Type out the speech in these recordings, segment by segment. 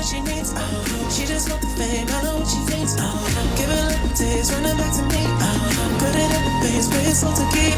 what she needs. She just want the fame, I know what she thinks. Give it a little taste, run it back to me. Put it in the base, but it's all to keep.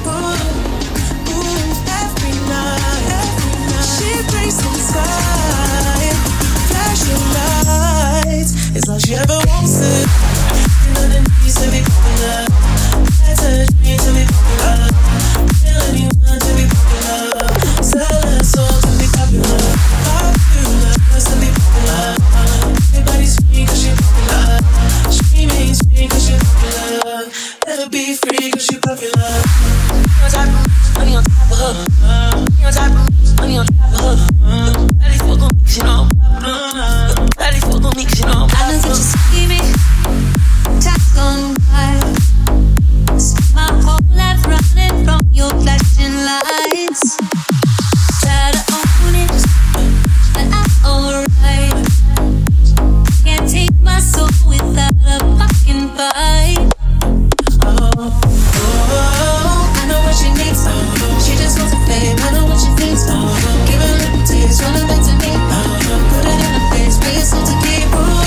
Every night, she breaks inside. Flashing lights, it's all she ever wants it. Nothing needs to be popular. That's a dream to be popular. Kill anyone to be popular. Sell her soul to be popular. Popular, to be popular. Everybody's free cause she popular. She mainstream cause she popular. Never be free cause she popular. Money on top of her. Money on top of her. Money on top of her. Daddy fuck on me cause you know I'm popular. Daddy fuck on me cause you know I'm popular. I know that you see me. Time's gone by. Spent my whole life running from your flashing lights. Try to own it, but I'm alright. Can't take my soul without a fucking fight. I know what she needs. She just wants a fame. I know what she thinks. Give her a little taste, run it back to me. Put it in the face, bring it so to keep.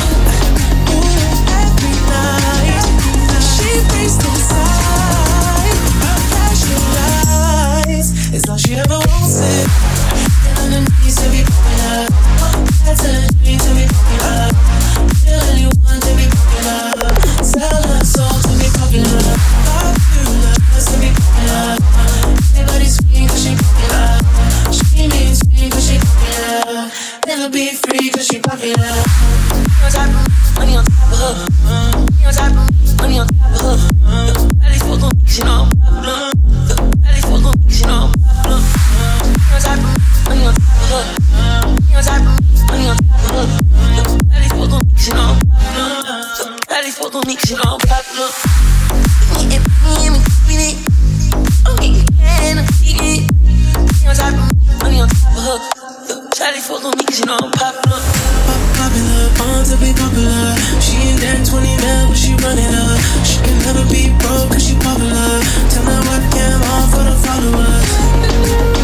Every night, she breaks inside. Flashing lights, it's all she ever wants it. Nothing needs to be popular. That's a dream to be popular. Kill anyone to be popular. Sell her soul to be popular. Popular to be popular. Everybody's free cause she popular. She means free cause she popular. Never be free cause she popular. Money on top of her. Money on top of her. Money on top of her. Daddy fuck on me cause you know I'm popular. Daddy fuck on me cause you know I'm popular. Money on top of her. Money on top of her. Money on top of her. Daddy fuck on me cause you know I'm popular. Daddy fuck on me cause you know I'm popular. Me and me, I'm getting can of it. Money on top of her. Daddy fuck on me cause you know I'm popular. Popular, born to be popular. She ain't that 20 mil, but she running up. She can never be broke cause she popular. Tell her what came off for the followers.